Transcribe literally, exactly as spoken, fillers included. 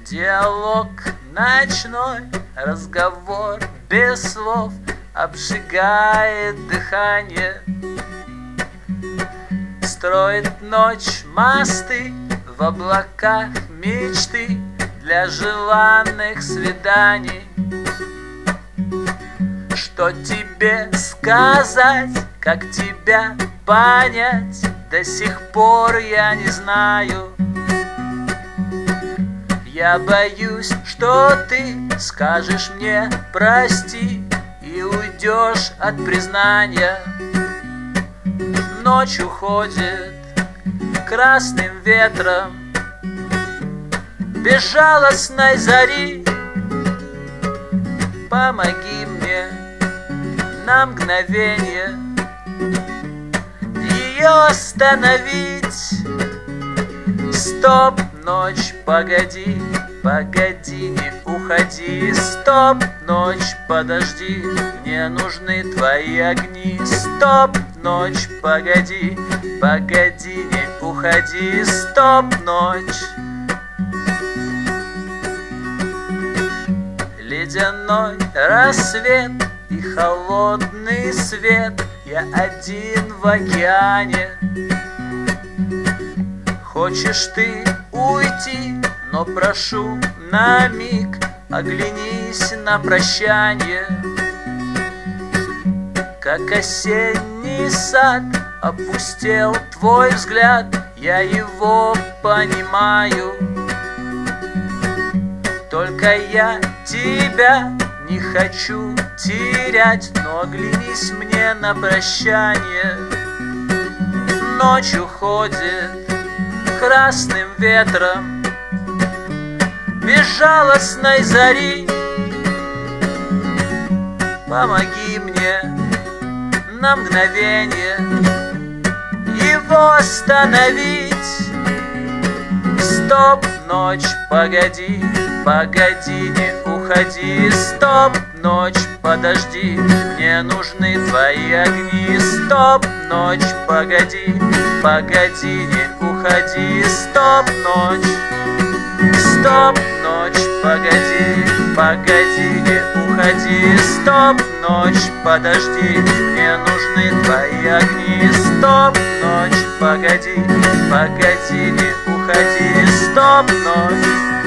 Диалог ночной, разговор без слов обжигает дыхание. Строит ночь мосты в облаках мечты для желанных свиданий. Что тебе сказать, как тебя понять, до сих пор я не знаю. Я боюсь, что ты скажешь мне прости и уйдешь от признания. Ночь уходит красным ветром безжалостной зари. Помоги мне на мгновение ее остановить. Стоп, ночь, погоди, погоди, не уходи. Стоп, ночь, подожди, мне нужны твои огни. Стоп, ночь, погоди, погоди, не уходи. Стоп, ночь. Ледяной рассвет и холодный свет, я один в океане. Хочешь ты уйти, но прошу на миг оглянись на прощание. Как осенний сад опустел твой взгляд, я его понимаю. Только я тебя не хочу терять, но оглянись мне на прощание. Ночь уходит красным ветром безжалостной зари. Помоги мне на мгновение его остановить. Стоп, ночь, погоди, погоди, не уходи. Стоп, ночь, подожди, мне нужны твои огни. Стоп, ночь, погоди, погоди, не уходи. Стоп, ночь, стоп, ночь, погоди, погоди, не уходи. Стоп, ночь, подожди, мне нужны твои огни. Стоп, ночь, погоди, погоди, не уходи. Стоп, ночь.